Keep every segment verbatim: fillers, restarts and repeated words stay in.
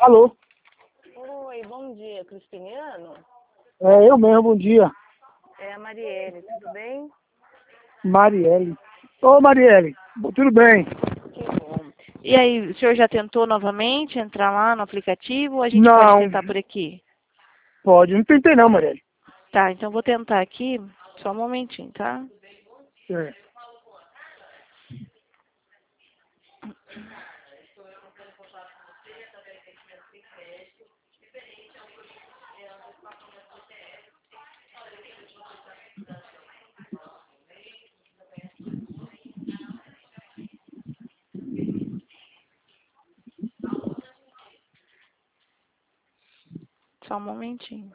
Alô? Oi, bom dia, Crispiniano? É eu mesmo, bom dia. É a Marielle, tudo bem? Marielle. Ô, Marielle, tudo bem? Que bom. E aí, o senhor já tentou novamente entrar lá no aplicativo ou a gente pode Não, tentar por aqui? pode. Não tentei não, Marielle. Tá, então vou tentar aqui, só um momentinho, tá? É. Só um momentinho.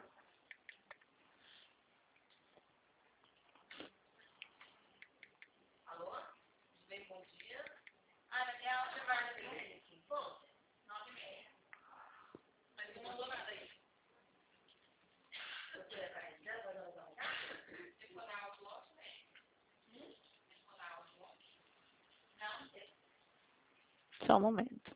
Só um momento.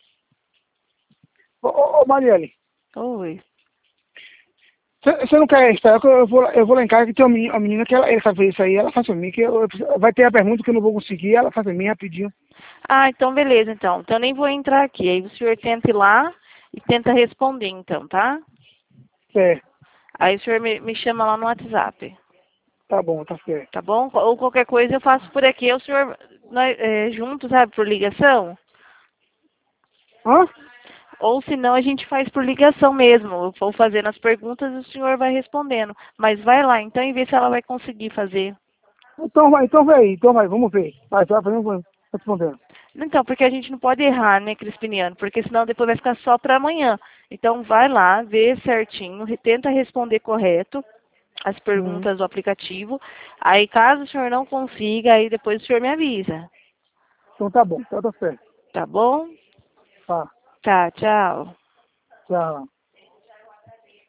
Ô, ô, ô, Marielle, Oi. você não quer esperar que eu vou, eu vou lá em casa que tem uma menina, uma menina que ela, ela sabe fazer isso aí, ela faz pra mim, que eu, vai ter a pergunta que eu não vou conseguir, ela faz pra mim rapidinho. Ah, então beleza, então. Então eu nem vou entrar aqui. Aí o senhor tenta ir lá e tenta responder, então, tá? É, Aí o senhor me, me chama lá no WhatsApp. tá bom, tá certo. Tá bom? Ou qualquer coisa eu faço por aqui. O senhor, nós, é, junto, sabe, por ligação? Hã? Ou se não, a gente faz por ligação mesmo. Eu vou fazendo as perguntas e o senhor vai respondendo. Mas vai lá, então, e vê se ela vai conseguir fazer. Então vai, então vai aí, então vai, vamos ver. Vai, você vai fazendo, vou respondendo. Então, porque a gente não pode errar, né, Crispiniano? Porque senão depois vai ficar só para amanhã. Então, vai lá, vê certinho, re- tenta responder correto as Uhum. perguntas do aplicativo. Aí, caso o senhor não consiga, aí depois o senhor me avisa. Então tá bom, então tá certo. Tá bom? Tá, Tá, tchau. tchau.